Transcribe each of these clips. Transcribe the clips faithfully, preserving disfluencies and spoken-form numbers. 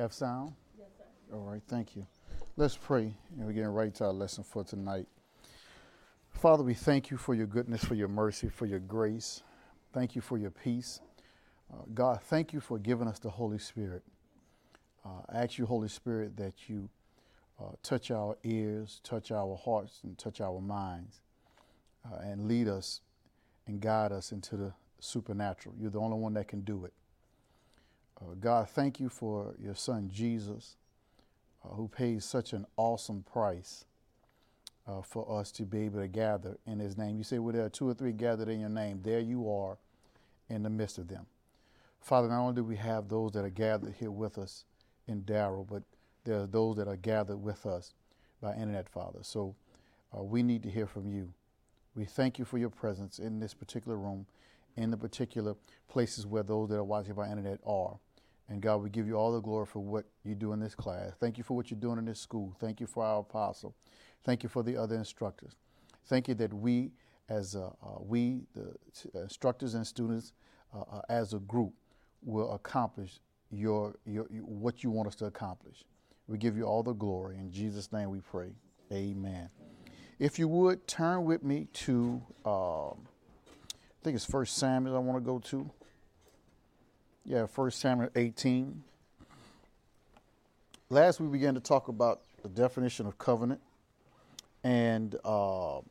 Have sound? Yes, sir. All right, thank you. Let's pray, and we're getting right to our lesson for tonight. Father, we thank you for your goodness, for your mercy, for your grace. Thank you for your peace. Uh, God, thank you for giving us the Holy Spirit. Uh, I ask you, Holy Spirit, that you uh, touch our ears, touch our hearts, and touch our minds, uh, and lead us and guide us into the supernatural. You're the only one that can do it. Uh, God, thank you for your son, Jesus, uh, who paid such an awesome price uh, for us to be able to gather in his name. You say, well, there are two or three gathered in your name. There you are in the midst of them. Father, not only do we have those that are gathered here with us in Darrell, but there are those that are gathered with us by internet, Father. So uh, we need to hear from you. We thank you for your presence in this particular room, in the particular places where those that are watching by internet are. And God, we give you all the glory for what you do in this class. Thank you for what you're doing in this school. Thank you for our apostle. Thank you for the other instructors. Thank you that we, as uh, uh, we, the instructors and students, uh, uh, as a group, will accomplish your, your your what you want us to accomplish. We give you all the glory. In Jesus' name we pray. Amen. If you would, turn with me to, uh, I think it's First Samuel I want to go to. Yeah, First Samuel eighteen. Last we began to talk about the definition of covenant, and uh,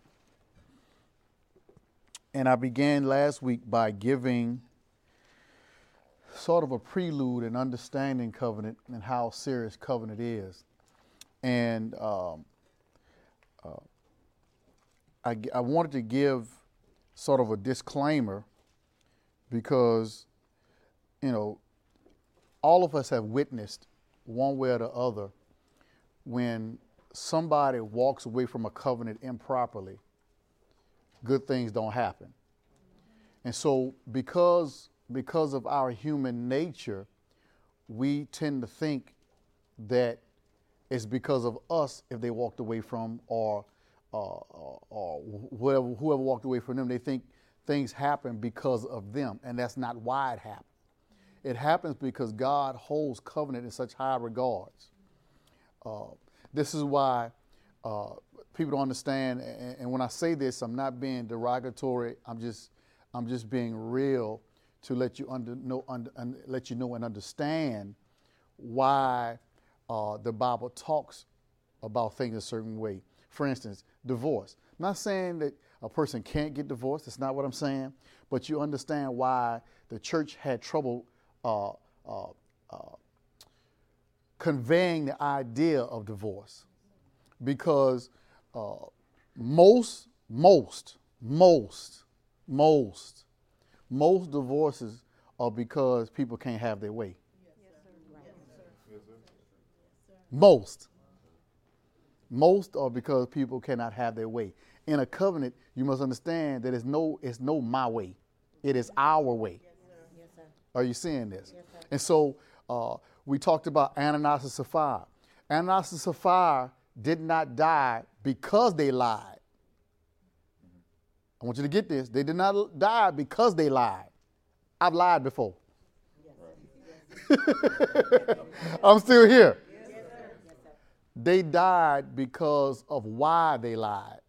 and I began last week by giving sort of a prelude and understanding covenant and how serious covenant is, and um, uh, I, I wanted to give sort of a disclaimer because, you know, all of us have witnessed one way or the other when somebody walks away from a covenant improperly, good things don't happen. And so because because of our human nature, we tend to think that it's because of us if they walked away from, or uh, or whoever, whoever walked away from them, they think things happen because of them, and that's not why it happened. It happens because God holds covenant in such high regards. Uh, this is why uh, people don't understand, and, and when I say this, I'm not being derogatory. I'm just, I'm just being real to let you under, know, under, and let you know and understand why uh, the Bible talks about things a certain way. For instance, divorce. I'm not saying that a person can't get divorced. That's not what I'm saying. But you understand why the church had trouble Uh, uh, uh, conveying the idea of divorce, because uh, most, most, most, most, most divorces are because people can't have their way. Yes, sir. Yes, sir. Most. Most are because people cannot have their way. In a covenant, you must understand that it's no, it's no my way. It is our way. Are you seeing this? Yes, and so uh, we talked about Ananias and Sapphira. Ananias and Sapphira did not die because they lied. I want you to get this. They did not die because they lied. I've lied before. Yes. I'm still here. Yes, they died because of why they lied.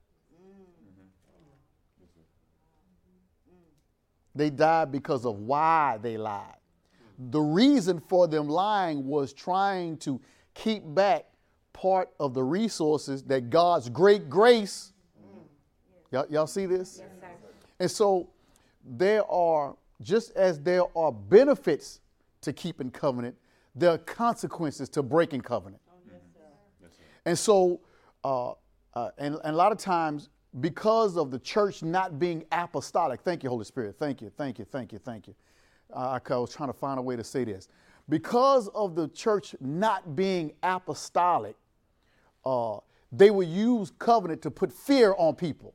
They died because of why they lied. The reason for them lying was trying to keep back part of the resources that God's great grace. Y'all, y'all see this? Yes, sir. And so there are, just as there are benefits to keeping covenant, there are consequences to breaking covenant. Oh, yes, sir. Yes, sir. And so, uh, uh, and, and a lot of times, because of the church not being apostolic, thank you, Holy Spirit, thank you, thank you, thank you, thank you. Uh, I was trying to find a way to say this. Because of the church not being apostolic, uh, they would use covenant to put fear on people.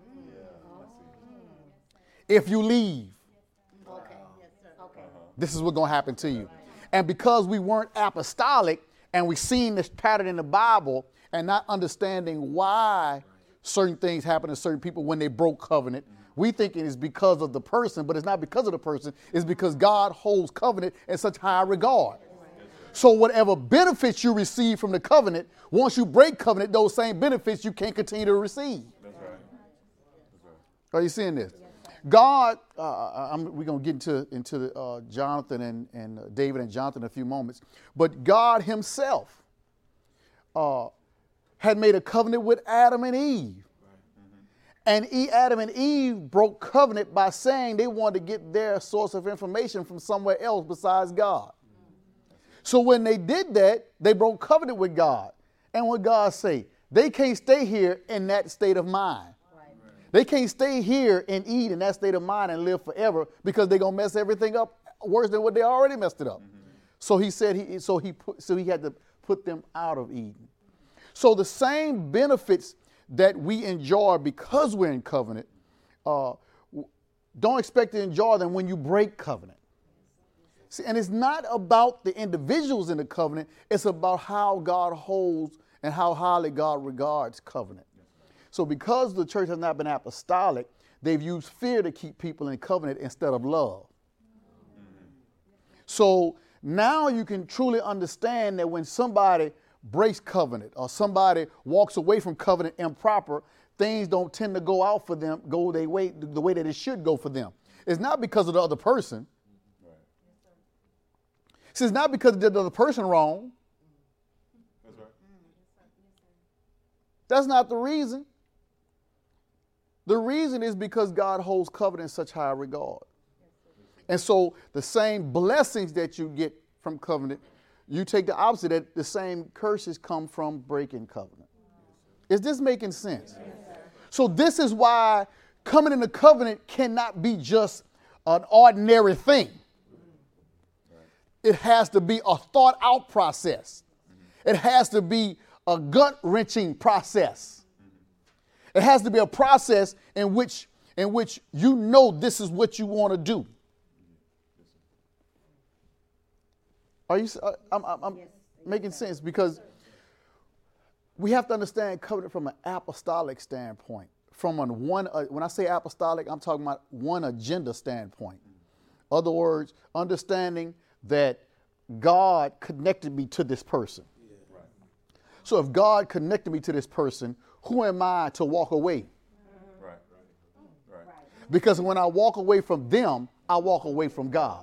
Yeah, if you leave, okay. Okay. This is what's going to happen to you. And because we weren't apostolic and we seen this pattern in the Bible and not understanding why certain things happen to certain people when they broke covenant, we think it is because of the person, but it's not because of the person. It's because God holds covenant in such high regard. So whatever benefits you receive from the covenant, once you break covenant, those same benefits you can't continue to receive. That's right. That's right. Are you seeing this? God, uh, I'm, we're going to get into, into uh, Jonathan and, and uh, David and Jonathan in a few moments, but God himself uh, had made a covenant with Adam and Eve. And e, Adam and Eve broke covenant by saying they wanted to get their source of information from somewhere else besides God. So when they did that, they broke covenant with God. And what God say? They can't stay here in that state of mind. Right. They can't stay here and eat in that state of mind and live forever because they're going to mess everything up worse than what they already messed it up. Mm-hmm. So he said, he, so he put, so he had to put them out of Eden. So the same benefits that we enjoy because we're in covenant, uh, don't expect to enjoy them when you break covenant. See, and it's not about the individuals in the covenant, it's about how God holds and how highly God regards covenant. So because the church has not been apostolic, they've used fear to keep people in covenant instead of love. So now you can truly understand that when somebody breaks covenant or somebody walks away from covenant improper, things don't tend to go out for them, go their way, the way that it should go for them. It's not because of the other person. Right. See, it's not because they did the other person wrong. That's right. That's not the reason. The reason is because God holds covenant in such high regard. And so the same blessings that you get from covenant, you take the opposite, that the same curses come from breaking covenant. Is this making sense? Yes, so this is why coming in the covenant cannot be just an ordinary thing. It has to be a thought out process. It has to be a gut wrenching process. It has to be a process in which, in which you know this is what you want to do. Are you? Uh, I'm, I'm, I'm yes, making sense because we have to understand covenant from an apostolic standpoint. From an one, uh, when I say apostolic, I'm talking about one agenda standpoint. Mm-hmm. Other words, understanding that God connected me to this person. Yeah. Right. So if God connected me to this person, who am I to walk away? Mm-hmm. Right. Right. Right. Because when I walk away from them, I walk away from God.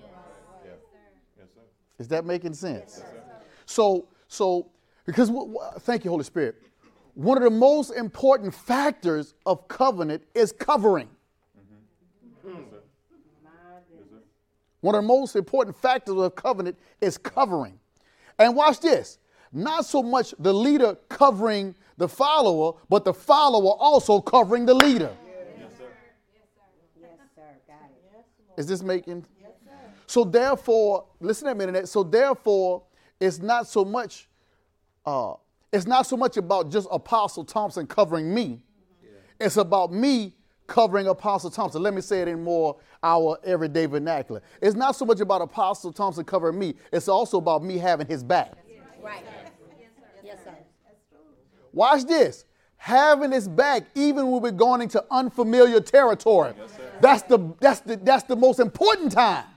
Is that making sense? Yes, so, so because w- w- thank you, Holy Spirit. One of the most important factors of covenant is covering. Mm-hmm. Yes, sir. Yes, sir. One of the most important factors of covenant is covering. And watch this. Not so much the leader covering the follower, but the follower also covering the leader. Yes, sir. Yes, sir. Yes, sir. Got it. Is this making? So therefore, listen to me a minute. So therefore, it's not so much, uh, it's not so much about just Apostle Thompson covering me. Yeah. It's about me covering Apostle Thompson. Let me say it in more our everyday vernacular. It's not so much about Apostle Thompson covering me. It's also about me having his back. Right. Yes, sir. Watch this. Having his back, even when we're going into unfamiliar territory. Yes, that's the that's the that's the most important time.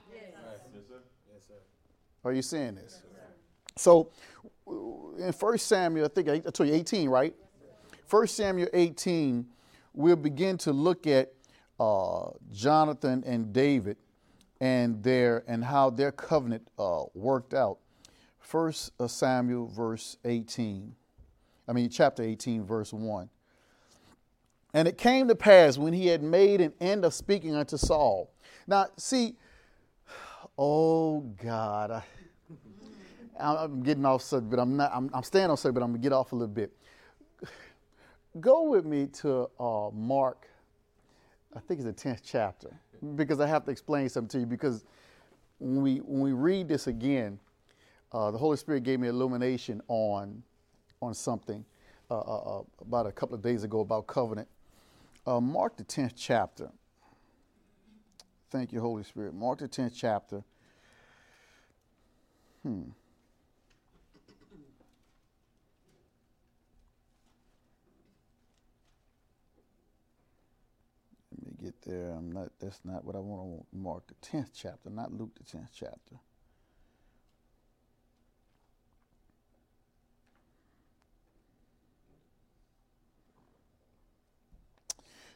Are you seeing this? So in First Samuel, I think I told you eighteen, right? First Samuel eighteen, we'll begin to look at uh, Jonathan and David and their and how their covenant uh, worked out. First Samuel, verse eighteen. I mean, chapter eighteen, verse one. And it came to pass when he had made an end of speaking unto Saul. Now, see. Oh God, I, I'm getting off subject, but I'm not. I'm, I'm staying on subject, but I'm gonna get off a little bit. Go with me to uh, Mark. I think it's the tenth chapter, because I have to explain something to you. Because when we when we read this again, uh, the Holy Spirit gave me illumination on on something uh, uh, about a couple of days ago about covenant. Uh, Mark the tenth chapter. Thank you, Holy Spirit. Mark the tenth chapter. Hmm. Let me get there. I'm not. That's not what I want to Mark the tenth chapter, not Luke the tenth chapter.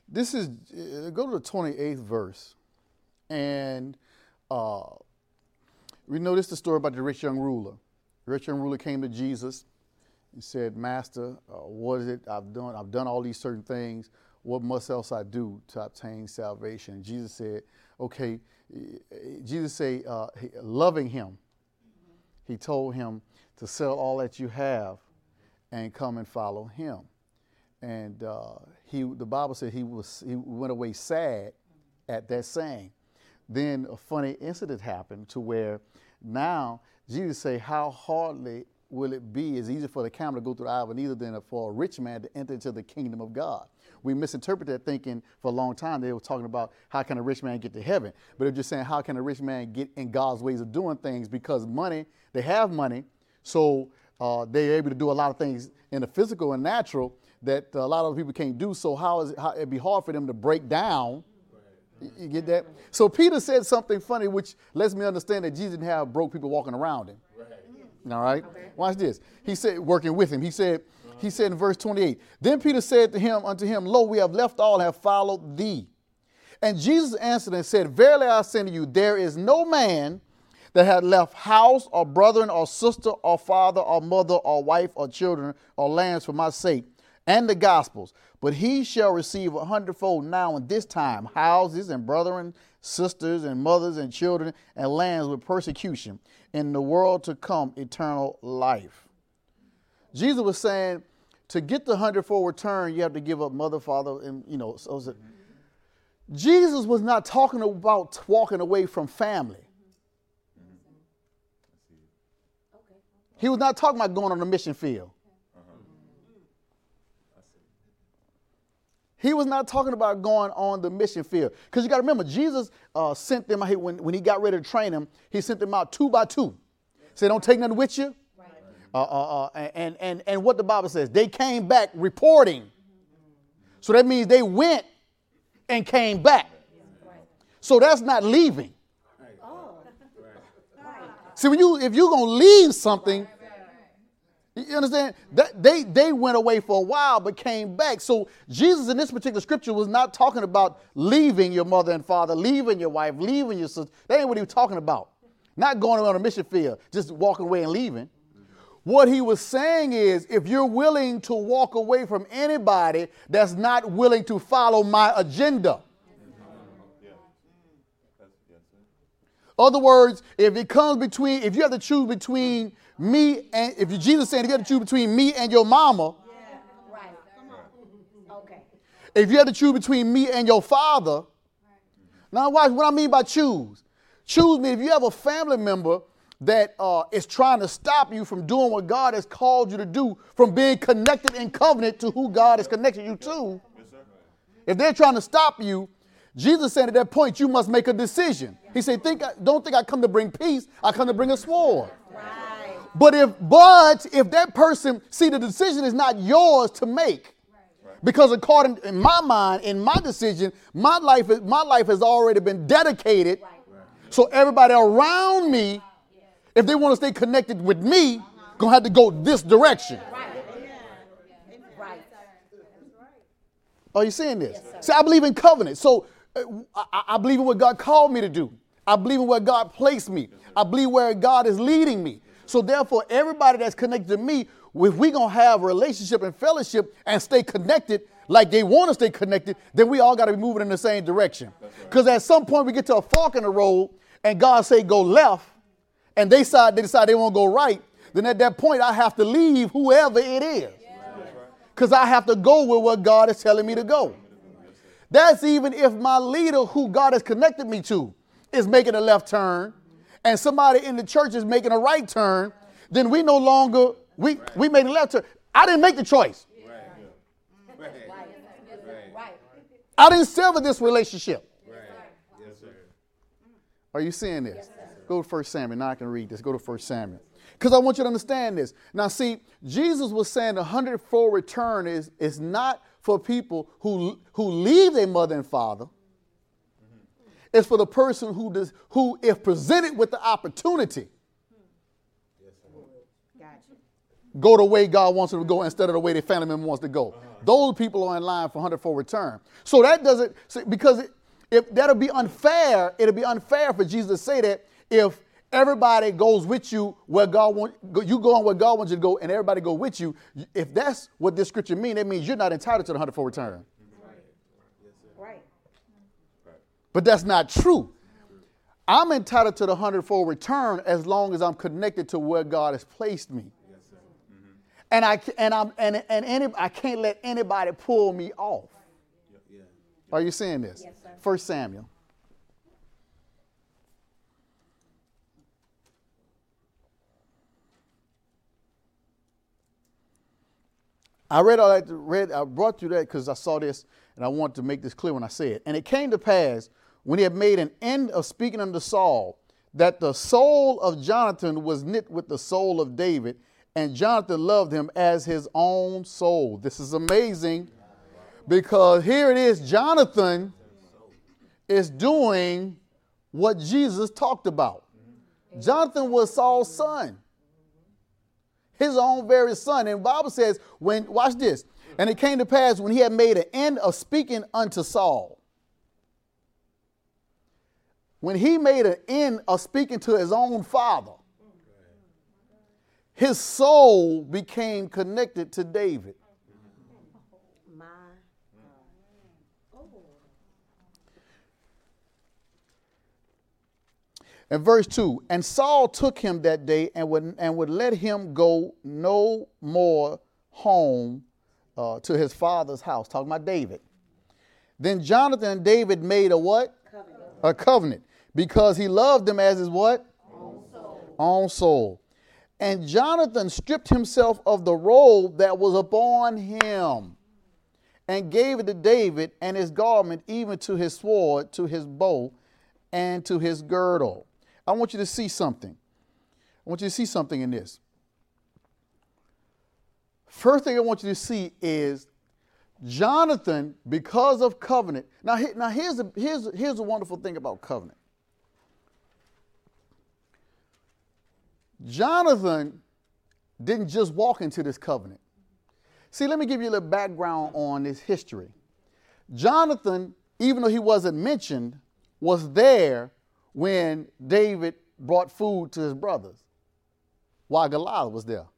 This is, uh, go to the twenty-eighth verse. And uh, we know this is the story about the rich young ruler. The rich young ruler came to Jesus and said, Master, uh, what is it I've done? I've done all these certain things. What must else I do to obtain salvation? And Jesus said, okay, Jesus said, uh, loving him, he told him to sell all that you have and come and follow him. And uh, he, the Bible said he was he went away sad at that saying. Then a funny incident happened to where now Jesus say, how hardly will it be? It's easier for the camel to go through the eye of a needle than for a rich man to enter into the kingdom of God. We misinterpret that thinking for a long time. They were talking about how can a rich man get to heaven? But they're just saying how can a rich man get in God's ways of doing things, because money, they have money, so uh, they're able to do a lot of things in the physical and natural that a lot of people can't do. So how is it, how, it'd be hard for them to break down. You get that? So Peter said something funny, which lets me understand that Jesus didn't have broke people walking around him. Right. All right? Okay. Watch this. He said, working with him, he said, uh-huh. he said in verse twenty-eight, then Peter said to him, unto him, lo, we have left all and have followed thee. And Jesus answered and said, verily I say to you, there is no man that had left house or brethren or sister or father or mother or wife or children or lands for my sake and the gospels, but he shall receive a hundredfold now in this time houses and brethren, sisters and mothers and children and lands with persecution, in the world to come eternal life. Jesus was saying to get the hundredfold return, you have to give up mother, father, and you know. So it, Jesus was not talking about walking away from family. He was not talking about going on the mission field. He was not talking about going on the mission field. Because you got to remember, Jesus uh, sent them out, when, when he got ready to train them, he sent them out two by two. Said, don't take nothing with you. Right. Uh, uh, uh, and, and, and what the Bible says, they came back reporting. So that means they went and came back. So that's not leaving. Oh. See, when you, if you're going to leave something, you understand? That they, they went away for a while but came back. So Jesus in this particular scripture was not talking about leaving your mother and father, leaving your wife, leaving your sister. That ain't what he was talking about. Not going on a mission field, just walking away and leaving. What he was saying is, if you're willing to walk away from anybody that's not willing to follow my agenda. Other words, if it comes between, if you have to choose between me and, if Jesus saying if you have to choose between me and your mama, yeah, right. Come on. Okay. If you have to choose between me and your father, right. Now watch what I mean by choose. Choose me if you have a family member that uh, is trying to stop you from doing what God has called you to do, from being connected in covenant to who God has connected you to. Yes, sir. If they're trying to stop you, Jesus said at that point, you must make a decision. He said, "Think, don't think I come to bring peace. I come to bring a sword." Right. But if, but if that person, see, the decision is not yours to make, right. Because according in my mind, in my decision, my life, is, my life has already been dedicated. Right. So everybody around me, if they want to stay connected with me, gonna have to go this direction. Right. Right. Are you seeing this? Yes, see, I believe in covenant. So uh, I, I believe in what God called me to do. I believe in where God placed me. I believe where God is leading me. So therefore, everybody that's connected to me, if we're going to have a relationship and fellowship and stay connected like they want to stay connected, then we all got to be moving in the same direction. Because right. At some point we get to a fork in the road and God say go left and they decide they, decide they won't go right. Then at that point, I have to leave whoever it is. Because I have to go with what God is telling me to go. That's even if my leader who God has connected me to is making a left turn and somebody in the church is making a right turn, then we no longer, we, we made a left turn. I didn't make the choice. Right. Right. I didn't sever this relationship. Right. Yes, sir. Are you seeing this? Yes, go to First Samuel. Now I can read this. Go to First Samuel. Because I want you to understand this. Now, see, Jesus was saying the hundredfold return is, is not for people who, who leave their mother and father. Mm-hmm. It's for the person who does, who, if presented with the opportunity, yes, gotcha. go the way God wants them to go instead of the way their family member wants to go. Uh-huh. Those people are in line for hundredfold return. So that doesn't, because it, if that'll be unfair, it'll be unfair for Jesus to say that if everybody goes with you where God wants, you go on where God wants you to go and everybody go with you. If that's what this scripture means, that means you're not entitled to the hundredfold return. Right. But that's not true. I'm entitled to the hundredfold return as long as I'm connected to where God has placed me. Yes, sir. Mm-hmm. And I and I'm and and any, I can't let anybody pull me off. Yeah, yeah. Are you seeing this? Yes, sir. First Samuel. I read all that. Read. I brought you that because I saw this and I wanted to make this clear when I say it. And it came to pass when he had made an end of speaking unto Saul, that the soul of Jonathan was knit with the soul of David, and Jonathan loved him as his own soul. This is amazing because here it is, Jonathan is doing what Jesus talked about. Jonathan was Saul's son, his own very son. And the Bible says, when, watch this, and it came to pass when he had made an end of speaking unto Saul, when he made an end of speaking to his own father, his soul became connected to David. My. And verse two, and Saul took him that day and would, and would let him go no more home uh, to his father's house. Talking about David. Then Jonathan and David made a what? Covenant. A covenant. Because he loved them as his what? Own soul. Own soul. And Jonathan stripped himself of the robe that was upon him and gave it to David and his garment, even to his sword, to his bow, and to his girdle. I want you to see something. I want you to see something in this. First thing I want you to see is Jonathan, because of covenant. Now, now here's, a, here's, here's a wonderful thing about covenant. Jonathan didn't just walk into this covenant. See, let me give you a little background on this history. Jonathan, even though he wasn't mentioned, was there when David brought food to his brothers while Goliath was there.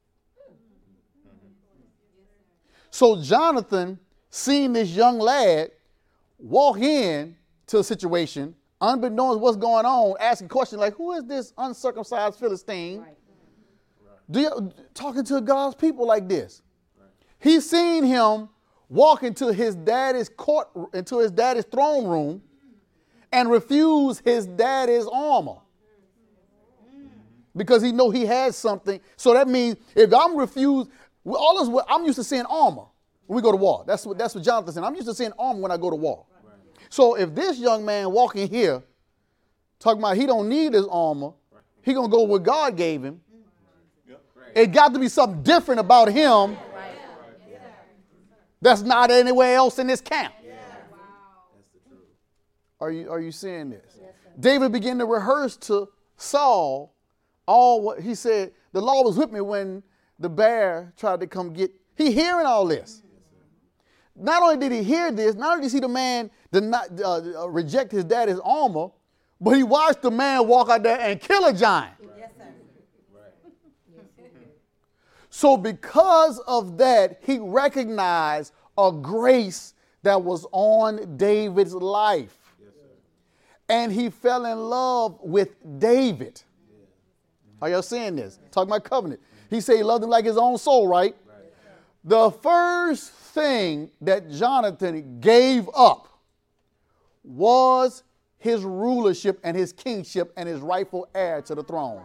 So Jonathan, seeing this young lad walk in to a situation, unbeknownst what's going on, asking questions like, who is this uncircumcised Philistine? Right. Do you, talking to God's people like this. He's seen him walk into his daddy's court, into his daddy's throne room and refuse his daddy's armor. Because he know he has something. So that means if I'm refused, all is what I'm used to seeing armor when we go to war. That's what that's what Jonathan said. I'm used to seeing armor when I go to war. Right. So if this young man walking here, talking about he don't need his armor, right, he gonna go where God gave him. Yep. Right. It got to be something different about him. Right. That's not anywhere else in this camp. Yeah. Wow. That's the truth. Are you are you seeing this? Yes, David began to rehearse to Saul all what he said. The Lord was with me when the bear tried to come get. He hearing all this. Not only did he hear this, not only did he see the man did not uh, reject his daddy's armor, but he watched the man walk out there and kill a giant. Yes, sir. Right. So because of that, he recognized a grace that was on David's life. Yes, sir. And he fell in love with David. Yeah. Are y'all seeing this? Talking about covenant. He said he loved him like his own soul, right? Right. The first thing that Jonathan gave up was his rulership and his kingship and his rightful heir to the throne.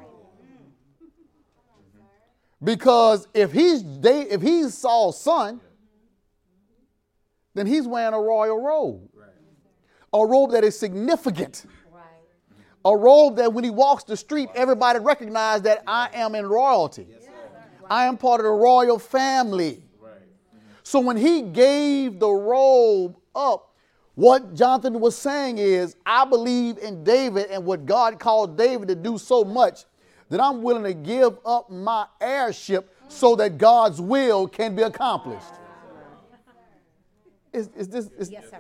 Because if he's if he's Saul's son, then he's wearing a royal robe. A robe that is significant. A robe that when he walks the street, everybody recognizes that I am in royalty. I am part of the royal family. So when he gave the robe up, what Jonathan was saying is, I believe in David and what God called David to do so much that I'm willing to give up my heirship so that God's will can be accomplished. Is, is this, is, Yes, sir.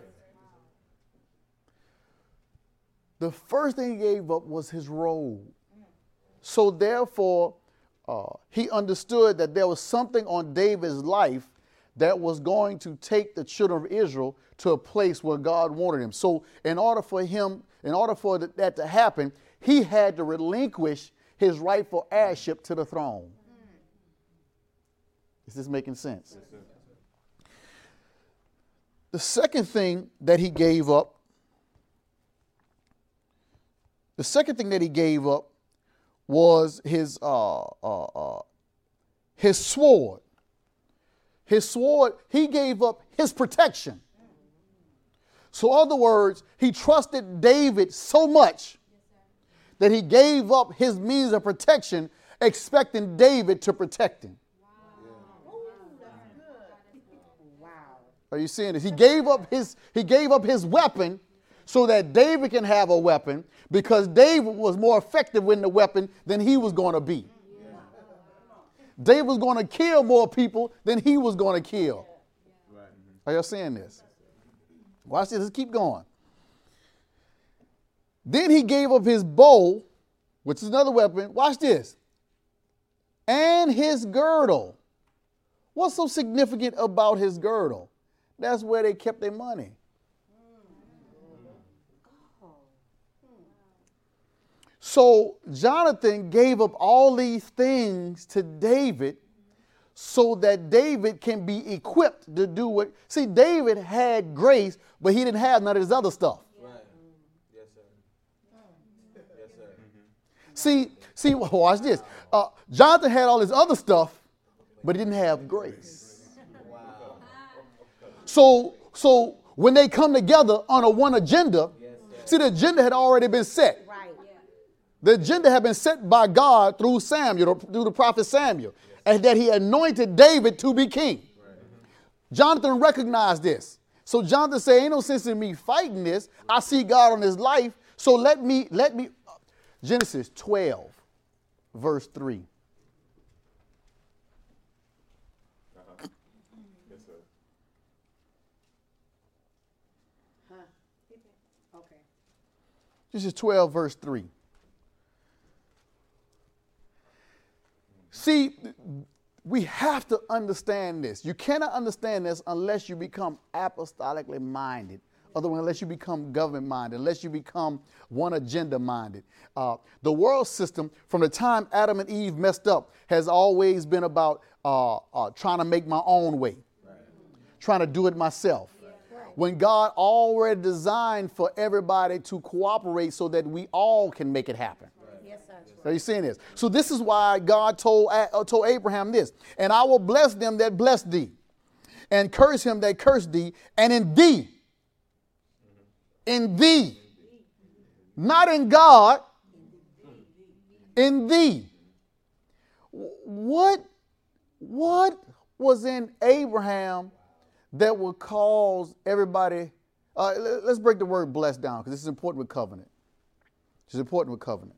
The first thing he gave up was his robe. So therefore, uh, he understood that there was something on David's life that was going to take the children of Israel to a place where God wanted him. So in order for him, in order for th- that to happen, he had to relinquish his rightful heirship to the throne. Is this making sense? The second thing that he gave up, the second thing that he gave up was his uh, uh, uh, his sword. His sword, he gave up his protection. So, in other words, he trusted David so much that he gave up his means of protection, expecting David to protect him. Wow. Are you seeing this? He gave up his he gave up his weapon so that David can have a weapon, because David was more effective with the weapon than he was going to be. David was going to kill more people than he was going to kill. Are y'all seeing this? Watch this. Let's keep going. Then he gave up his bow, which is another weapon. Watch this. And his girdle. What's so significant about his girdle? That's where they kept their money. So Jonathan gave up all these things to David so that David can be equipped to do what. See, David had grace, but he didn't have none of his other stuff. Right. Yes, sir. Yes, sir. See, see, watch this. Uh, Jonathan had all his other stuff, but he didn't have grace. Wow. So, so when they come together on a one agenda, see, the agenda had already been set. Right. The agenda had been set by God through Samuel, through the prophet Samuel, and that he anointed David to be king. Jonathan recognized this. So Jonathan said, ain't no sense in me fighting this. I see God on his life. So let me, let me, Genesis twelve, verse three. Uh-huh. Yes, sir. Huh. Okay. Genesis twelve, verse three. See, we have to understand this. You cannot understand this unless you become apostolically minded. Otherwise, unless you become government minded, unless you become one agenda minded. Uh, the world system, from the time Adam and Eve messed up, has always been about uh, uh, trying to make my own way, right. Trying to do it myself. Right. When God already designed for everybody to cooperate so that we all can make it happen. Yes, sir. Are you seeing this? So this is why God told, uh, told Abraham this. And I will bless them that bless thee, and curse him that curse thee, and in thee, in thee, not in God, in thee. What, what was in Abraham that would cause everybody, uh, let's break the word blessed down, because this is important with covenant. This is important with covenant.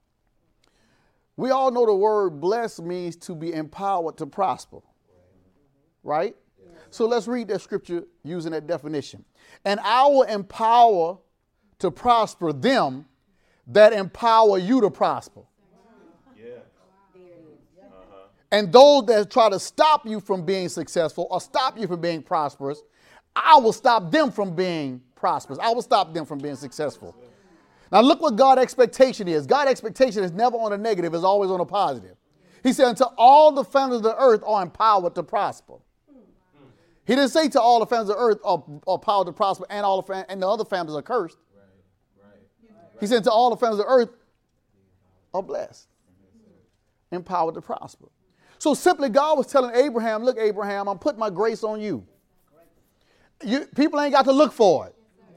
We all know the word blessed means to be empowered to prosper, right? So let's read that scripture using that definition. And I will empower to prosper them that empower you to prosper. Yeah. Uh-huh. And those that try to stop you from being successful or stop you from being prosperous, I will stop them from being prosperous. I will stop them from being successful. Now look what God's expectation is. God's expectation is never on a negative, it's always on a positive. He said, until all the families of the earth are empowered to prosper. He didn't say to all the families of the earth are, are empowered to prosper and all the fam- and the other families are cursed. Right. Right. He said to all the families of the earth are blessed, empowered to prosper. So simply God was telling Abraham, look, Abraham, I'm putting my grace on you. You people ain't got to look for it.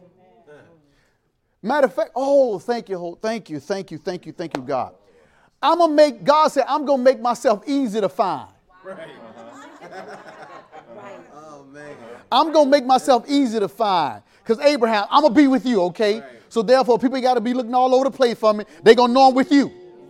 Matter of fact, oh, thank you, thank you, thank you, thank you, thank you, God. I'm going to make, God said, I'm going to make myself easy to find. Right. Right. Oh, man. I'm going to make myself easy to find. Because Abraham, I'm going to be with you, okay? Right. So therefore, people got to be looking all over the place for me. They're going to know I'm with you.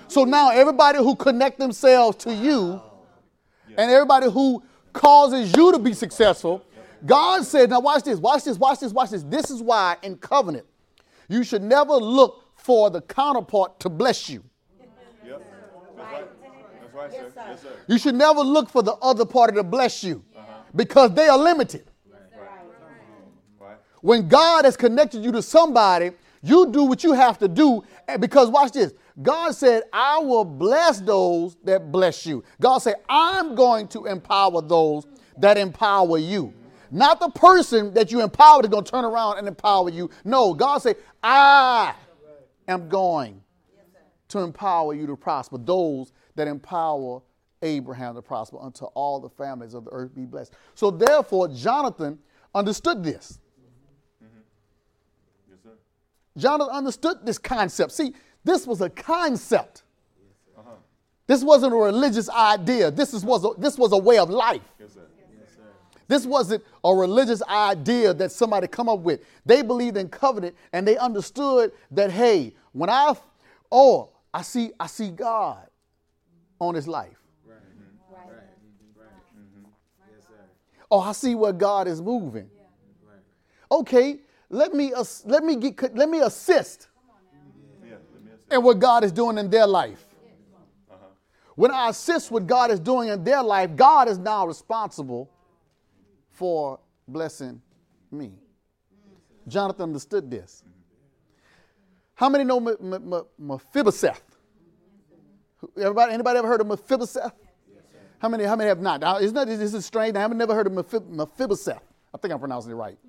So now everybody who connect themselves to you and everybody who causes you to be successful, God said, now watch this, watch this, watch this, watch this. This is why in covenant, you should never look for the counterpart to bless you. Yep. That's right. That's right, sir. Yes, sir. You should never look for the other party to bless you because they are limited. Right. When God has connected you to somebody, you do what you have to do. And because watch this. God said, I will bless those that bless you. God said, I'm going to empower those that empower you. Not the person that you empower is going to turn around and empower you. No, God said, I am going to empower you to prosper. Those that empower Abraham to prosper until all the families of the earth be blessed. So therefore, Jonathan understood this. Mm-hmm. Yes, sir. Jonathan understood this concept. See, this was a concept. Uh-huh. This wasn't a religious idea. This is, was a, this was a way of life. Yes, sir. Yes, sir. This wasn't a religious idea that somebody come up with. They believed in covenant and they understood that, hey, when I, oh, I see, I see God on his life. Right. Mm-hmm. Right. Right. Mm-hmm. Yes, sir. Oh, I see where God is moving. Yeah. Right. Okay, let me, uh, let me get, let me assist Yeah. Let me assist. in what God is doing in their life. Uh-huh. When I assist what God is doing in their life, God is now responsible for blessing me. Jonathan understood this. How many know M- M- M- Mephibosheth? Everybody, anybody ever heard of Mephibosheth? How many? How many have not? Now, isn't that this is strange? I haven't never heard of Mephib- Mephibosheth. I think I'm pronouncing it right.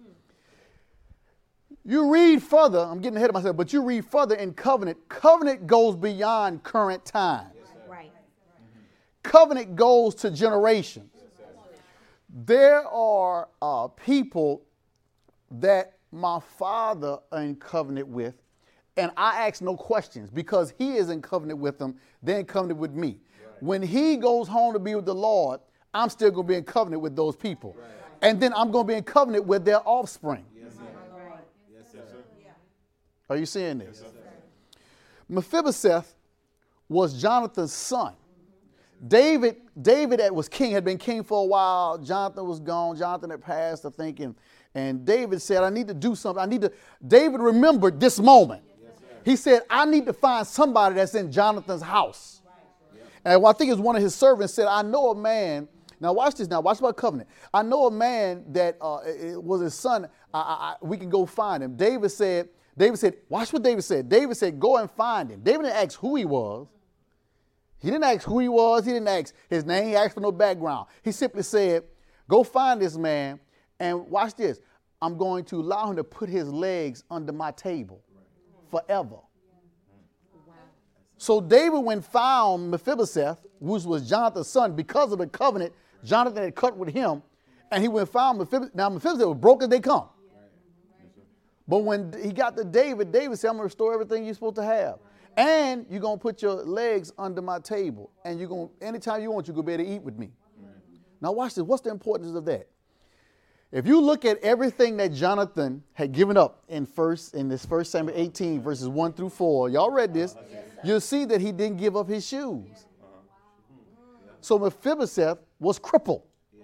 You read further. I'm getting ahead of myself, but you read further in covenant. Covenant goes beyond current time. Right. Covenant goes to generations. There are uh, people that my father is in covenant with, and I ask no questions because he is in covenant with them. They're in covenant with me. Right. When he goes home to be with the Lord, I'm still going to be in covenant with those people. Right. And then I'm going to be in covenant with their offspring. Yes, sir. Right. Yes, sir. Are you seeing this? Yes, sir. Mephibosheth was Jonathan's son. David, David that was king, had been king for a while. Jonathan was gone. Jonathan had passed, I think. And, and David said, I need to do something. I need to. David remembered this moment. Yes, he said, I need to find somebody that's in Jonathan's house. Right. And well, I think it was one of his servants said, I know a man. Now watch this now. Watch about covenant. I know a man that uh, it was his son. I, I, I, we can go find him. David said, David said, watch what David said. David said, go and find him. David didn't ask who he was. He didn't ask who he was. He didn't ask his name. He asked for no background. He simply said, go find this man and watch this. I'm going to allow him to put his legs under my table forever. Wow. So David went and found Mephibosheth, which was Jonathan's son, because of the covenant Jonathan had cut with him. And he went and found Mephibosheth. Now Mephibosheth was broke as they come. But when he got to David, David said, I'm going to restore everything you're supposed to have. And you're going to put your legs under my table. And you're going to, anytime you want, you're going to be able to eat with me. Right. Now watch this. What's the importance of that? If you look at everything that Jonathan had given up in first in this First Samuel eighteen, verses one through four, y'all read this, you'll see that he didn't give up his shoes. So Mephibosheth was crippled.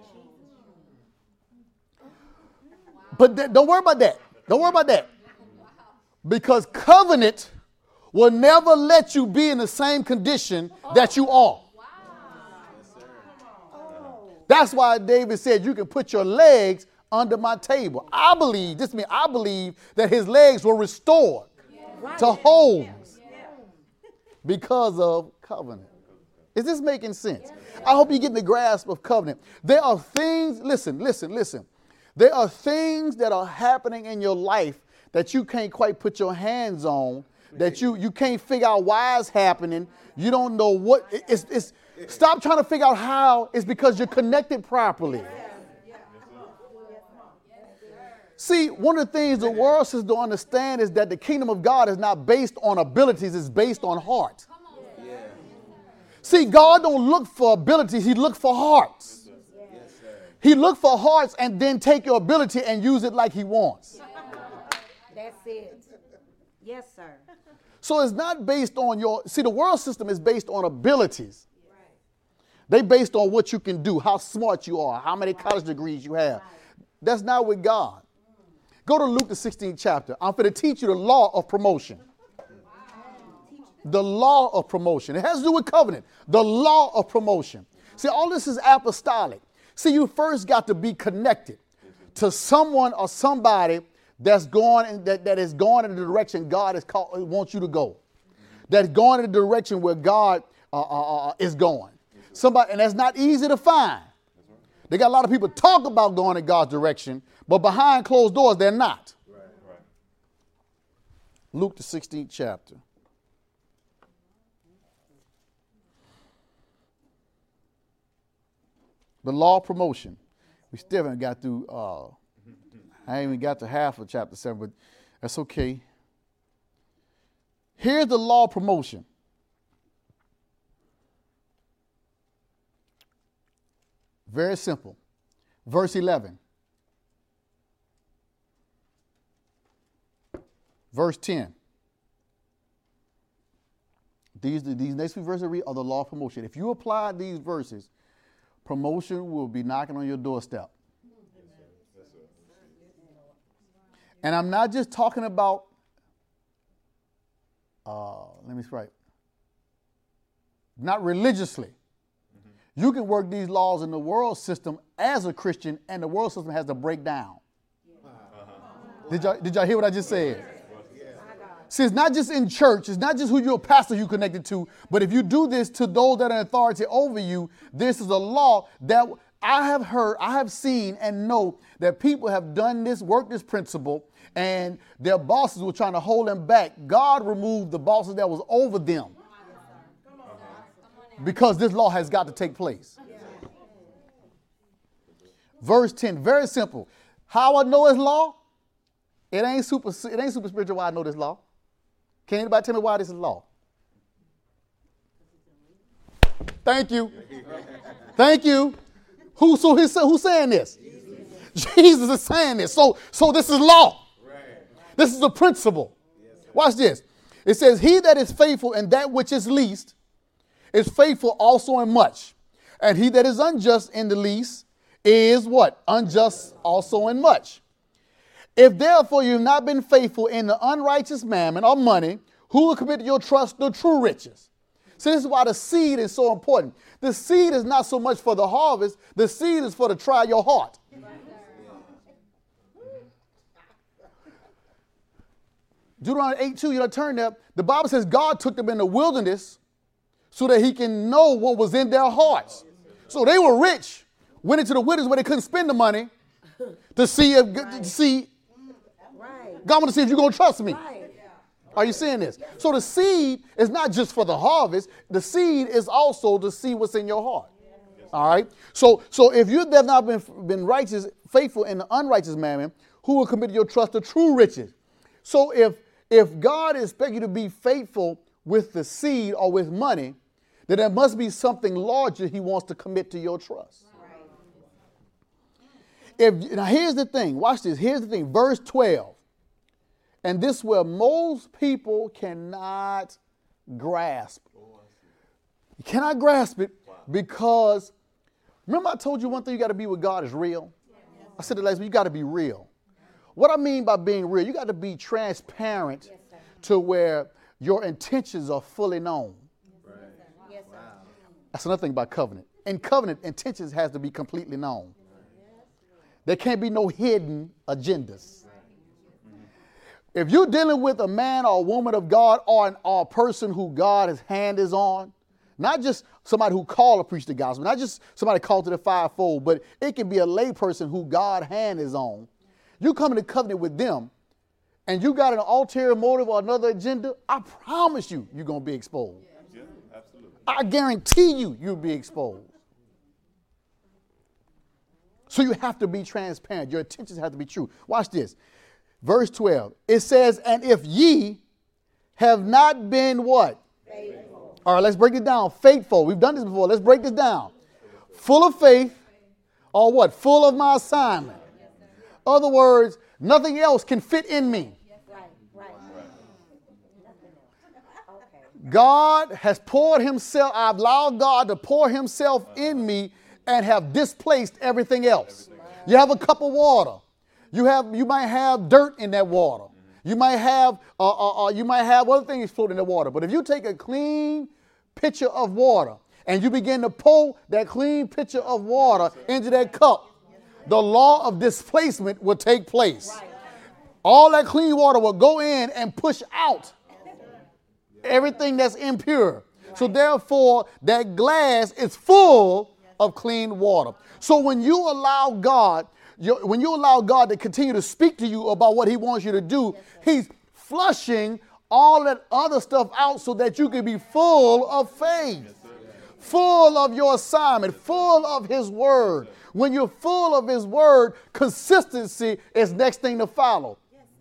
But th- don't worry about that. Don't worry about that. Because covenant will never let you be in the same condition that you are. That's why David said you can put your legs under my table. I believe, this means I believe that his legs were restored to wholeness because of covenant. Is this making sense? I hope you get the grasp of covenant. There are things, listen, listen, listen. There are things that are happening in your life that you can't quite put your hands on, that you, you can't figure out why it's happening. You don't know what, it's, it's, stop trying to figure out how. It's because you're connected properly. See, one of the things the world says to understand is that the kingdom of God is not based on abilities, it's based on heart. See, God don't look for abilities, he looks for hearts. He looks for hearts and then take your ability and use it like he wants. That's it. Yes, sir. So it's not based on your, see, the world system is based on abilities. They based on what you can do, how smart you are, how many college degrees you have. That's not with God. Go to Luke the sixteenth chapter. I'm going to teach you the law of promotion. The law of promotion. It has to do with covenant. The law of promotion. See, all this is apostolic. See, you first got to be connected to someone or somebody that's going in, that, that is going in the direction God is called, wants you to go. That's going in the direction where God uh, uh, uh, is going. Somebody, and that's not easy to find. They got a lot of people talk about going in God's direction, but behind closed doors, they're not. Right, right. Luke the sixteenth chapter. The law of promotion. We still haven't got through, uh, I ain't even got to half of chapter seven, but that's okay. Here's the law of promotion. Very simple. Verse eleven. Verse ten. These, these next few verses are the law of promotion. If you apply these verses, promotion will be knocking on your doorstep. And I'm not just talking about, uh, let me right, not religiously. Mm-hmm. You can work these laws in the world system as a Christian, and the world system has to break down. Uh-huh. Did y'all, did y'all hear what I just said? See, it's not just in church. It's not just who your pastor you connected to. But if you do this to those that are in authority over you, this is a law that I have heard, I have seen and know that people have done this, worked this principle, and their bosses were trying to hold them back. God removed the bosses that was over them because this law has got to take place. Verse ten, very simple. How I know it's law? It ain't super, it ain't super spiritual why I know this law. Can anybody tell me why this is law? Thank you. Thank you. Who, so his, who's saying this? Jesus. Jesus is saying this. So, so this is law. Right. This is a principle. Yes, watch this. It says, he that is faithful in that which is least is faithful also in much. And he that is unjust in the least is what? Unjust also in much. If therefore you have not been faithful in the unrighteous mammon or money, who will commit your trust the true riches? So this is why the seed is so important. The seed is not so much for the harvest. The seed is for to try your heart. Deuteronomy eight two, you know, turn there. The Bible says God took them in the wilderness so that he can know what was in their hearts. So they were rich, went into the wilderness where they couldn't spend the money to see if, to see, God wants to see if you're going to trust me. Are you seeing this? So the seed is not just for the harvest. The seed is also to see what's in your heart. All right. So, so if you have not been, been righteous, faithful in the unrighteous mammon, who will commit your trust to true riches? So if, if God expects you to be faithful with the seed or with money, then there must be something larger he wants to commit to your trust. If, now here's the thing. Watch this. Here's the thing. Verse twelve. And this is where most people cannot grasp. You cannot grasp it because, remember I told you one thing you got to be with God is real? I said it last week, you got to be real. What I mean by being real, you got to be transparent to where your intentions are fully known. That's another thing about covenant. In covenant, intentions has to be completely known. There can't be no hidden agendas. If you're dealing with a man or a woman of God or, an, or a person who God's hand is on, not just somebody who called to preach the gospel, not just somebody called to the fivefold, but it can be a lay person who God's hand is on. You come into covenant with them and you got an ulterior motive or another agenda, I promise you, you're going to be exposed. Yeah, absolutely. I guarantee you, you'll be exposed. So you have to be transparent. Your intentions have to be true. Watch this. Verse twelve. It says, and if ye have not been what? Faithful. All right, let's break it down. Faithful. We've done this before. Let's break this down. Full of faith or what? Full of my assignment. Other words, nothing else can fit in me. God has poured himself, I've allowed God to pour himself in me and have displaced everything else. You have a cup of water. You have, you might have dirt in that water. You might have, uh, uh, uh, you might have other things floating in the water. But if you take a clean pitcher of water and you begin to pour that clean pitcher of water into that cup, the law of displacement will take place. All that clean water will go in and push out everything that's impure. So therefore, that glass is full of clean water. So when you allow God, you, when you allow God to continue to speak to you about what he wants you to do, he's flushing all that other stuff out so that you can be full of faith, full of your assignment, full of his word. When you're full of his word, consistency is next thing to follow.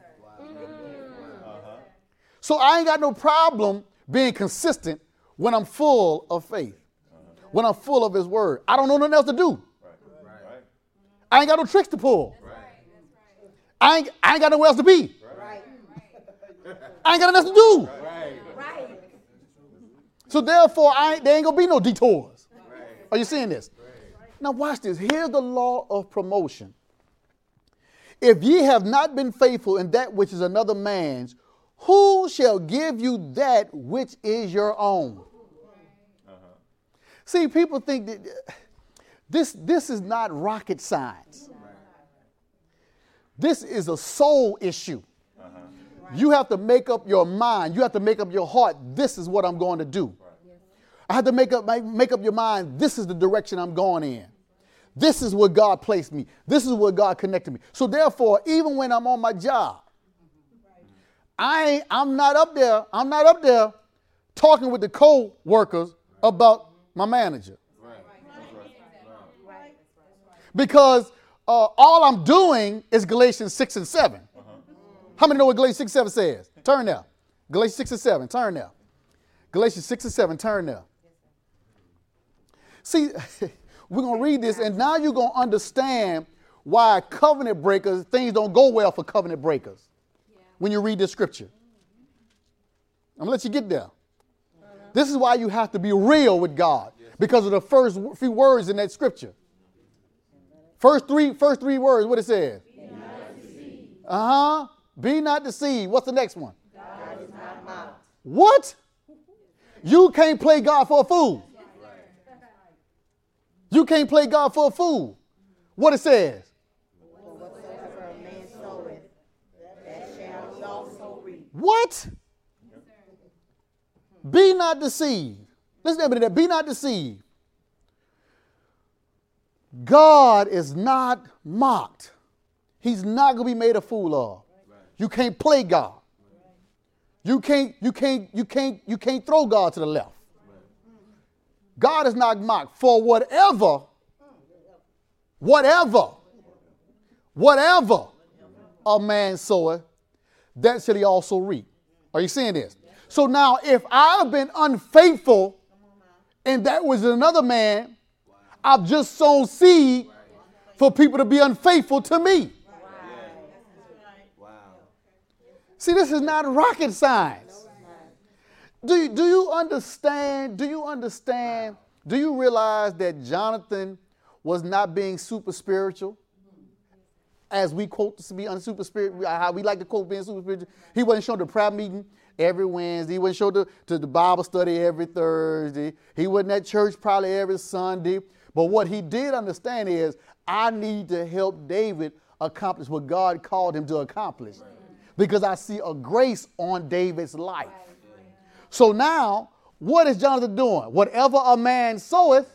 So I ain't got no problem being consistent when I'm full of faith, when I'm full of his word. I don't know nothing else to do. I ain't got no tricks to pull. I ain't, I ain't got nowhere else to be. I ain't got nothing else to do. So therefore, I ain't, there ain't going to be no detours. Are you seeing this? Now watch this. Here's the law of promotion. If ye have not been faithful in that which is another man's, who shall give you that which is your own? Uh-huh. See, people think that this, this is not rocket science. Right. This is a soul issue. Uh-huh. Right. You have to make up your mind. You have to make up your heart. This is what I'm going to do. Right. I have to make up, make up your mind. This is the direction I'm going in. This is where God placed me. This is where God connected me. So therefore, even when I'm on my job, I ain't, I'm not up there. I'm not up there talking with the co-workers about my manager. Because uh, all I'm doing is Galatians six and seven. How many know what Galatians six and seven says? Turn there. Galatians six and seven. Turn there. Galatians six and seven. Turn there. See, we're going to read this, and now you're going to understand why covenant breakers, things don't go well for covenant breakers. When you read this scripture, I'm gonna let you get there. This is why you have to be real with God, because of the first few words in that scripture. First three, first three words, what it says? Uh huh. Be not deceived. What's the next one? God is not mocked. What? You can't play God for a fool. You can't play God for a fool. What it says? What? Be not deceived. Listen to that. Be not deceived. God is not mocked. He's not going to be made a fool of. You can't play God. You can't, you can't, you can't, you can't throw God to the left. God is not mocked. For whatever, whatever, whatever a man soweth, that shall he also reap. Are you seeing this? So now, if I've been unfaithful and that was another man, I've just sown seed for people to be unfaithful to me. See, this is not rocket science. Do you, do you understand? Do you understand? Do you realize that Jonathan was not being super spiritual? As we quote to be on super spirit, how we like to quote being super spiritual. He wasn't showing the prayer meeting every Wednesday. He wasn't showing the, to the Bible study every Thursday. He wasn't at church probably every Sunday. But what he did understand is, I need to help David accomplish what God called him to accomplish. Because I see a grace on David's life. So now, what is Jonathan doing? Whatever a man soweth,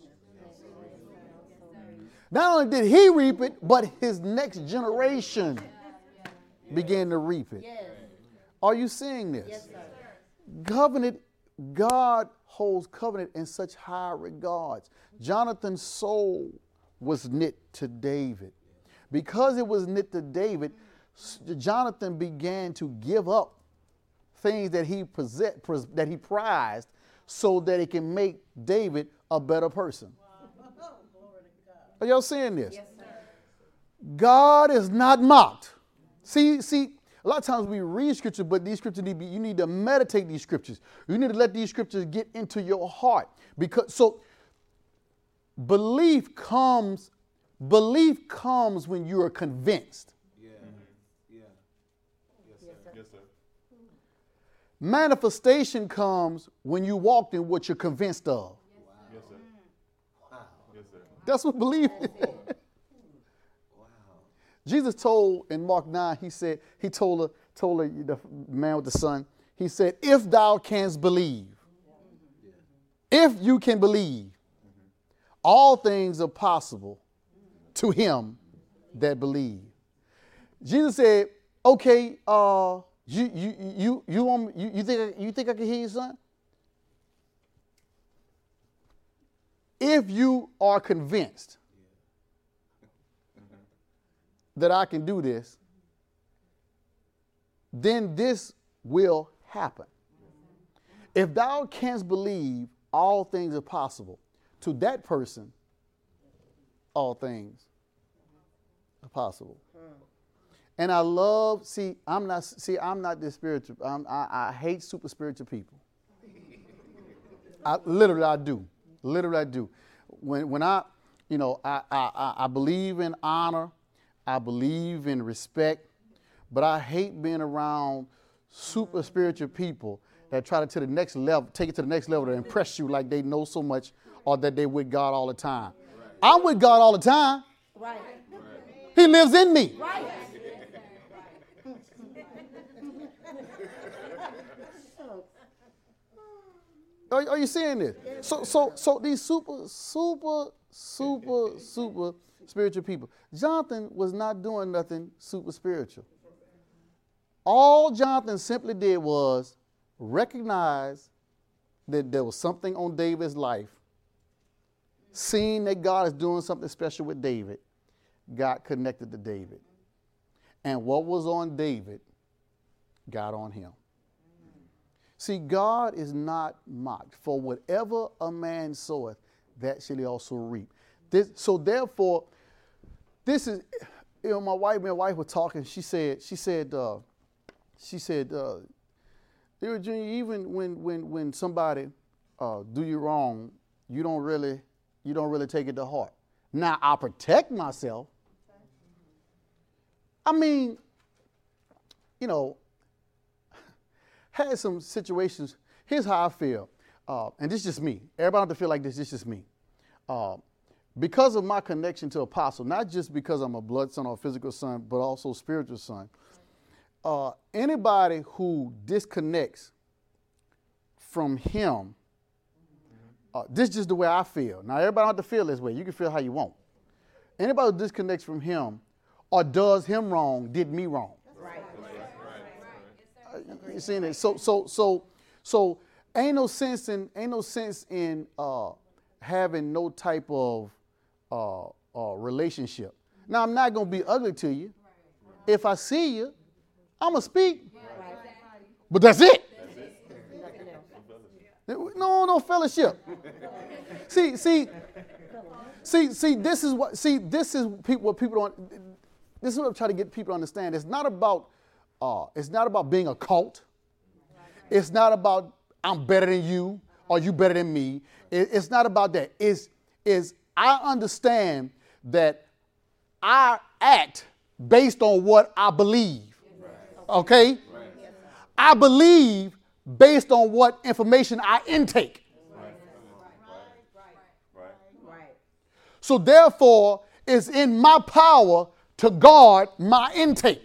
not only did he reap it, but his next generation began to reap it. Are you seeing this? Covenant, God holds covenant in such high regards. Jonathan's soul was knit to David. Because it was knit to David, Jonathan began to give up things that he possessed, that he prized, so that he can make David a better person. Are y'all seeing this? Yes, sir. God is not mocked. See, see, A lot of times we read scripture, but these scriptures need to be, you need to meditate these scriptures. You need to let these scriptures get into your heart. Because so belief comes, belief comes when you are convinced. Yeah. Yeah. Yes, sir. Yes, sir. Yes, sir. Manifestation comes when you walk in what you're convinced of. Yes, sir. Wow. Yes, sir. That's what belief is. Wow. Jesus told in Mark nine, he said, he told her, told her, the man with the son, he said, if thou canst believe, if you can believe, all things are possible to him that believe. Jesus said, okay, uh, you you you you want you, you think you think I can hear you, son? If you are convinced that I can do this, then this will happen. If thou canst believe, all things are possible. To that person, all things are possible. And I love, see, I'm not, see, I'm not this spiritual. I'm, I, I hate super spiritual people. I, literally, I do. Literally, I do. When, when I, you know, I, I, I believe in honor. I believe in respect. But I hate being around super spiritual people that try to, to the next level, take it to the next level to impress you like they know so much or that they're with God all the time. Right. I'm with God all the time. Right. He lives in me. Right. Are, are you seeing this? So, so, so these super, super, super, super spiritual people. Jonathan was not doing nothing super spiritual. All Jonathan simply did was recognize that there was something on David's life, seeing that God is doing something special with David, got connected to David. And what was on David got on him. See, God is not mocked. For whatever a man soweth, that shall he also reap. This, so therefore, this is, you know, my wife, my wife was talking. She said, she said, uh, she said, uh, even when when when somebody uh, do you wrong, you don't really you don't really take it to heart. Now I protect myself. I mean, you know, had some situations. Here's how I feel, uh, and this is just me. Everybody don't have to feel like this. This is just me. Uh, because of my connection to Apostle, not just because I'm a blood son or a physical son, but also spiritual son. Uh, anybody who disconnects from him, uh, this is just the way I feel. Now, everybody don't have to feel this way. You can feel how you want. Anybody who disconnects from him or does him wrong did me wrong. Right. Uh, you seeing it? So, so, so, so, ain't no sense in ain't no sense in uh, having no type of uh, uh, relationship. Now, I'm not gonna be ugly to you. If I see you, I'm gonna speak. Right. But that's it. Nothing else. No, no fellowship. see, see, see, see. This is what. See, this is people. What people don't. This is what I'm trying to get people to understand. It's not about. Uh, it's not about being a cult. It's not about I'm better than you or you better than me. It, it's not about that. It's is I understand that I act based on what I believe. Okay? I believe based on what information I intake. So therefore, it's in my power to guard my intake.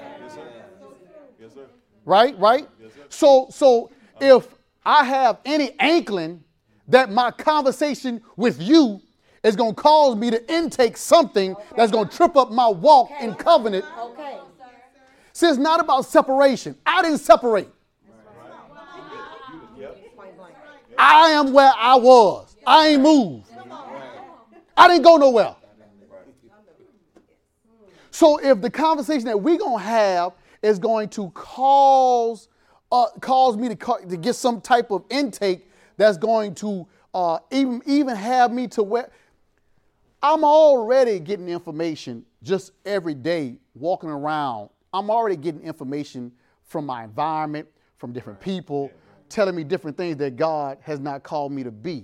Right? Right? So, so if I have any inkling that my conversation with you is going to cause me to intake something that's going to trip up my walk in covenant. Okay. See, it's not about separation. I didn't separate. I am where I was. I ain't moved. I didn't go nowhere. So if the conversation that we're going to have is going to cause uh, cause me to, ca- to get some type of intake that's going to uh, even, even have me to where I'm already getting information just every day walking around I'm already getting information from my environment, from different people, telling me different things that God has not called me to be.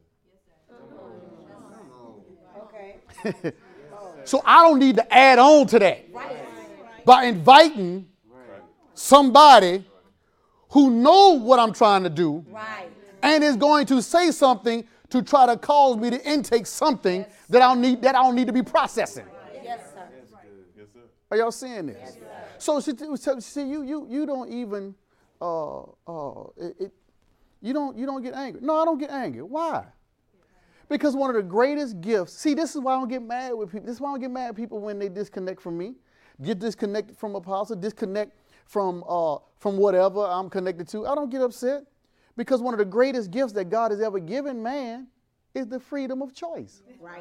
Okay. So I don't need to add on to that by inviting somebody who knows what I'm trying to do and is going to say something to try to cause me to intake something that I don't need that I don't need to be processing. Yes, sir. Are y'all seeing this? Yes, so see, see, you you you don't even uh uh it, it you don't you don't get angry. No, I don't get angry. Why? Because one of the greatest gifts. See, this is why I don't get mad with people. This is why I don't get mad at people when they disconnect from me, get disconnected from Apostle, disconnect from uh from whatever I'm connected to. I don't get upset because one of the greatest gifts that God has ever given man is the freedom of choice. Right.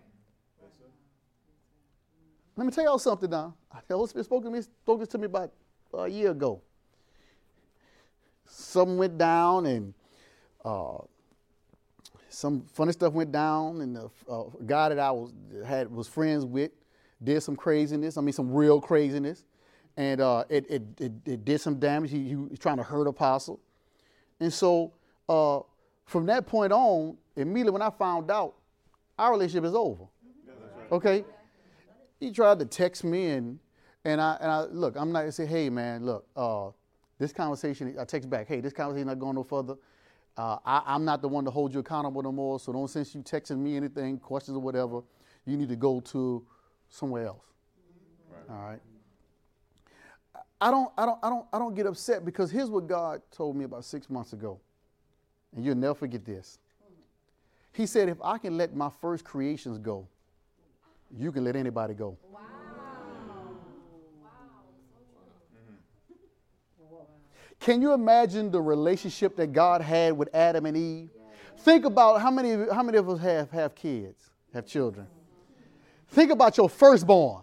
Let me tell y'all something now. The Holy Spirit spoke to me, spoke this to me about a year ago. Something went down, and uh, some funny stuff went down, and the uh, guy that I was had was friends with did some craziness. I mean, some real craziness, and uh, it, it it it did some damage. He, he was trying to hurt Apostle, and so uh, from that point on, immediately when I found out, our relationship is over. Okay. He tried to text me, and and I and I look. I'm not gonna say, hey man, look, uh, this conversation. I text back, hey, this conversation not going no further. Uh, I, I'm not the one to hold you accountable no more. So don't since you texting me anything, questions or whatever, you need to go to somewhere else. Right. All right. I don't I don't I don't I don't get upset because here's what God told me about six months ago, and you'll never forget this. He said, if I can let my first creations go, you can let anybody go. Wow. Wow. Can you imagine the relationship that God had with Adam and Eve? Yeah. Think about how many how many of us have, have kids, have children. Think about your firstborn.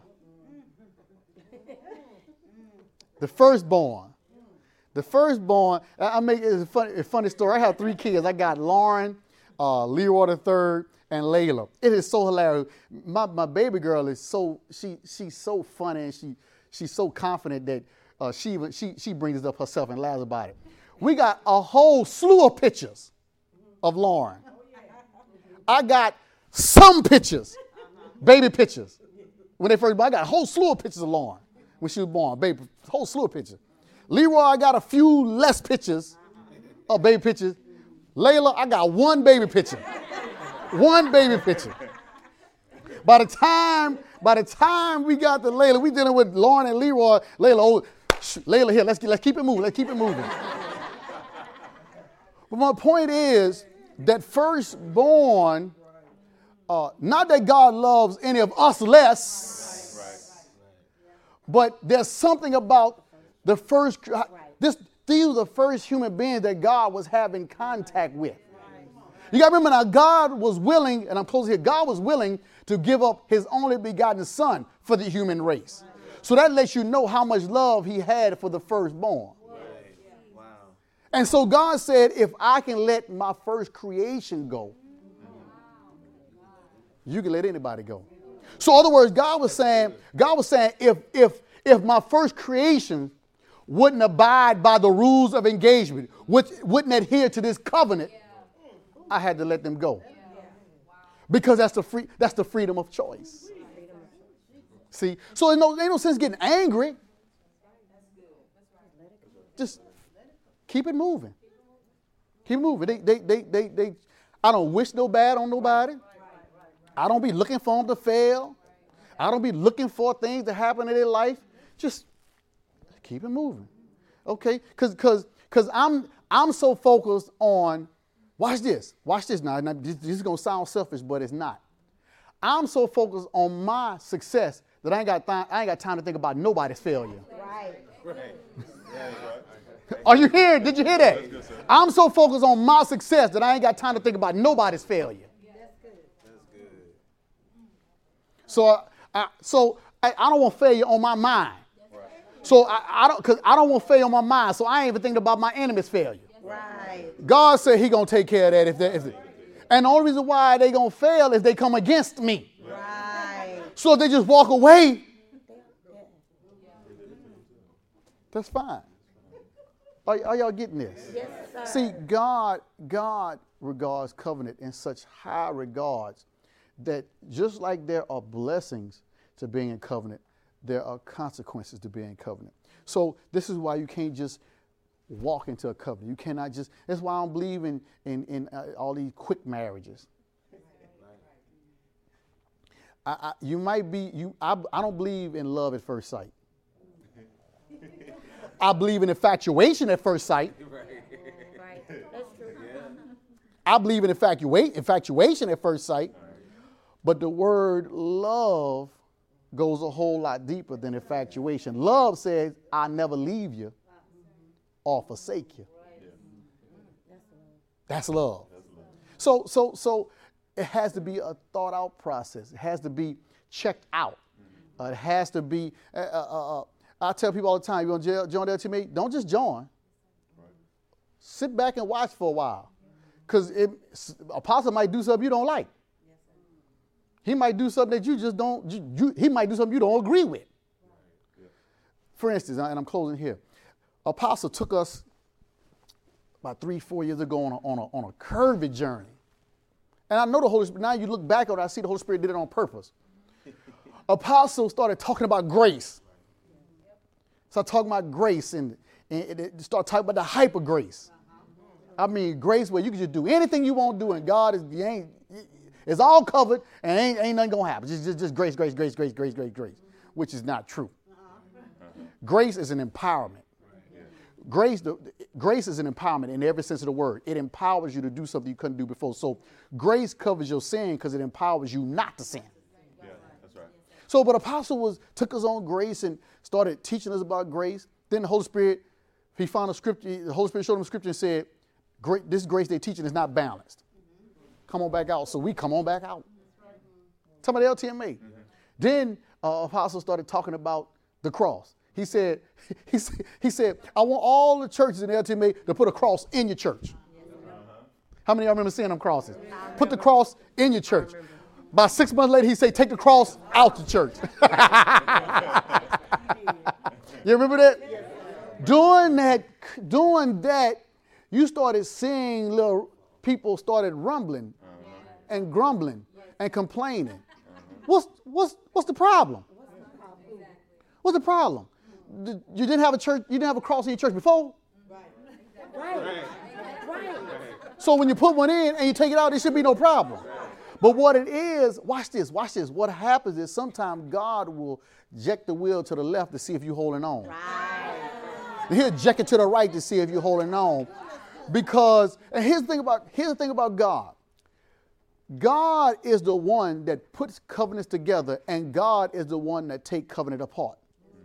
The firstborn. The firstborn. I make it's a funny, a funny story. I have three kids. I got Lauren, uh, Leroy the third, and Layla. It is so hilarious. My my baby girl is so she she's so funny, and she she's so confident that uh, she even she she brings it up herself and laughs about it. We got a whole slew of pictures of Lauren. I got some pictures, baby pictures. When they first born, I got a whole slew of pictures of Lauren when she was born, baby, whole slew of pictures. Leroy, I got a few less pictures of baby pictures. Layla, I got one baby picture. One baby picture. By the time, by the time we got to Layla, we dealing with Lauren and Leroy. Layla, oh, sh- Layla here. Let's get, let's keep it moving. Let's keep it moving. But my point is that firstborn, uh, not that God loves any of us less, but there's something about the first. This these were the first human beings that God was having contact with. You got to remember now, God was willing, and I'm closing here, God was willing to give up his only begotten son for the human race. So that lets you know how much love he had for the firstborn. Wow. And so God said, if I can let my first creation go, you can let anybody go. So in other words, God was saying, God was saying, if if if my first creation wouldn't abide by the rules of engagement, which wouldn't adhere to this covenant, I had to let them go. Because that's the free that's the freedom of choice. See? So there's no, ain't no sense getting angry. Just keep it moving. Keep moving. They they they they they I don't wish no bad on nobody. I don't be looking for them to fail. I don't be looking for things to happen in their life. Just keep it moving. Okay? Cause cause cause I'm I'm so focused on. Watch this. Watch this now. now this, this is going to sound selfish, but it's not. I'm so focused on my success that I ain't got th- I ain't got time to think about nobody's failure. Right. Right. Yeah, are you here? Did you hear that? I'm so focused on my success that I ain't got time to think about nobody's failure. Yeah. That's good. That's good. So, I, I, so I, I don't want failure on my mind. Right. So I, I don't, cause I don't want failure on my mind. So I ain't even thinking about my enemy's failure. Right. God said he going to take care of that. If they, if they, and the only reason why they going to fail is they come against me. Right. So if they just walk away, That's fine. Are, are y'all getting this? Yes, sir. See, God, God regards covenant in such high regards that just like there are blessings to being in covenant, there are consequences to being in covenant. So this is why you can't just walk into a covenant. You cannot just, that's why I don't believe in, in, in uh, all these quick marriages. I, I, you might be, you. I, I don't believe in love at first sight. I believe in infatuation at first sight. Right. That's true. I believe in infatuate, infatuation at first sight. But the word love goes a whole lot deeper than infatuation. Love says, I'll never leave you or forsake you. That's love. So, so, so it has to be a thought out process. It has to be checked out. Uh, it has to be, uh, uh, uh, I tell people all the time, you want to join the L T M A? Don't just join. Sit back and watch for a while. Because Apostle might do something you don't like. He might do something that you just don't, you, you, he might do something you don't agree with. For instance, and I'm closing here. Apostle took us about three, four years ago on a, on a, on a curvy journey. And I know the Holy Spirit, now you look back on it, I see the Holy Spirit did it on purpose. Apostle started talking about grace. Started talking about grace and, and it started talking about the hyper grace. I mean, grace where you can just do anything you want to do and God is, you ain't, it's all covered and ain't, ain't nothing going to happen. Just, just, just grace, grace, grace, grace, grace, grace, grace, which is not true. Grace is an empowerment. Grace, the, grace is an empowerment in every sense of the word. It empowers you to do something you couldn't do before. So grace covers your sin because it empowers you not to sin. Yeah, that's right. So, but Apostle was took us on grace and started teaching us about grace. Then the Holy Spirit, he found a scripture. The Holy Spirit showed him a scripture and said, "Great, this grace they're teaching is not balanced. Come on back out." So we come on back out. Talking about the L T M A. Mm-hmm. Then uh, Apostle started talking about the cross. He said, he said, he said, I want all the churches in the L T M A to put a cross in your church. Uh-huh. How many of y'all remember seeing them crosses? Put the cross in your church. About six months later, he said, take the cross out the church. You remember that? Doing that, doing that, you started seeing little people started rumbling and grumbling and complaining. What's, what's, what's the problem? What's the problem? You didn't have a church, you didn't have a cross in your church before? Right. Right. So when you put one in and you take it out, there should be no problem. But what it is, watch this, watch this. What happens is sometimes God will jack the wheel to the left to see if you're holding on. Right. He'll jack it to the right to see if you're holding on. Because, and here's the thing about, here's the thing about God. God is the one that puts covenants together, and God is the one that takes covenant apart.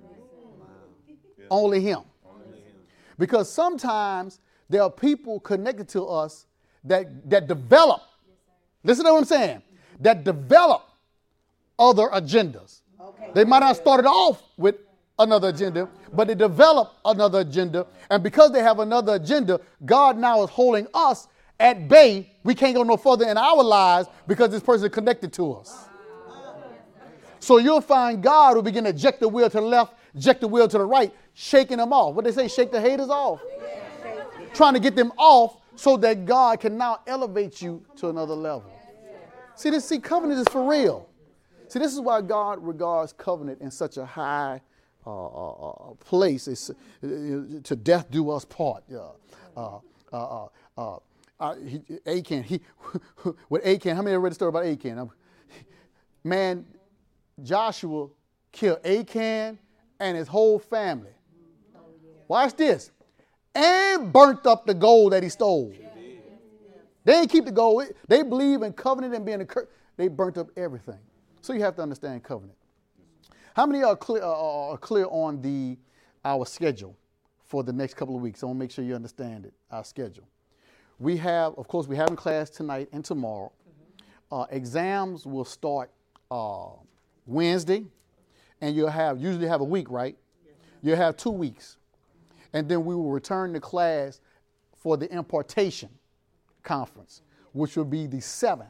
Only him. Because sometimes there are people connected to us that, that develop, listen to what I'm saying, that develop other agendas. Okay. They might not have started off with another agenda, but they develop another agenda. And because they have another agenda, God now is holding us at bay. We can't go no further in our lives because this person is connected to us. So you'll find God will begin to eject the wheel to the left, eject the wheel to the right, shaking them off. What they say, shake the haters off. Trying to get them off so that God can now elevate you to another level. See, this, see, covenant is for real. See, this is why God regards covenant in such a high uh, uh, place. It's, uh, to death do us part. Uh, uh, uh, uh, uh, he, Achan, he, with Achan, how many have read the story about Achan? Man, Joshua killed Achan and his whole family. Watch this. And burnt up the gold that he stole. They didn't keep the gold. They believe in covenant and being a curse. They burnt up everything. So you have to understand covenant. How many are clear, uh, are clear on the our schedule for the next couple of weeks? I want to make sure you understand it, our schedule. We have, of course, we're having class tonight and tomorrow. Uh, exams will start uh, Wednesday, and you'll have, usually have a week, right? You'll have two weeks. And then we will return to class for the impartation conference, which will be the seventh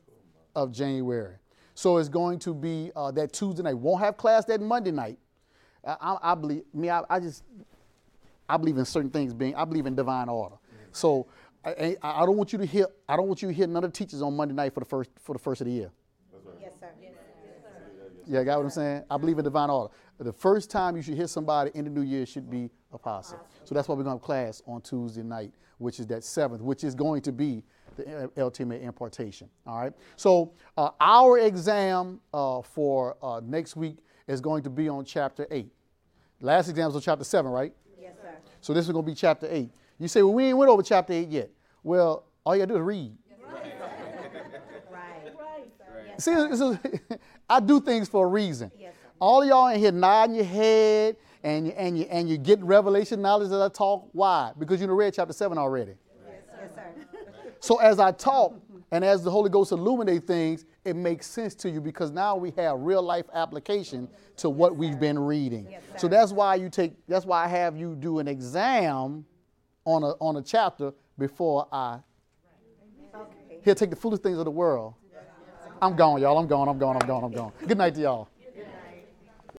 of January. So it's going to be uh, that Tuesday night. Won't have class that Monday night. I, I, I believe me. I, I just I believe in certain things being. I believe in divine order. So I, I, I don't want you to hear. I don't want you to hear none of the teachers on Monday night for the first for the first of the year. Yes, sir. Yeah, got what I'm saying? I believe in divine order. The first time you should hear somebody in the new year should be apostle. So that's why we're going to have class on Tuesday night, which is that seventh, which is going to be the ultimate impartation. All right. So uh, our exam uh, for uh, next week is going to be on chapter eight. Last exam was on chapter seven, right? Yes, sir. So this is going to be chapter eight. You say, well, we ain't went over chapter eight yet. Well, all you got to do is read. Right. Right. Right. See, it's a, I do things for a reason. Yes, sir. All y'all in here nodding your head and you, and you, and you get revelation knowledge as I talk. Why? Because you done read chapter seven already. Yes, sir. So as I talk and as the Holy Ghost illuminate things, it makes sense to you because now we have real life application to what we've been reading. Yes, So that's why you take. That's why I have you do an exam on a on a chapter before I. Okay. He'll take the foolish things of the world. I'm gone, y'all. I'm gone. I'm gone. I'm gone. I'm gone. Good night to y'all.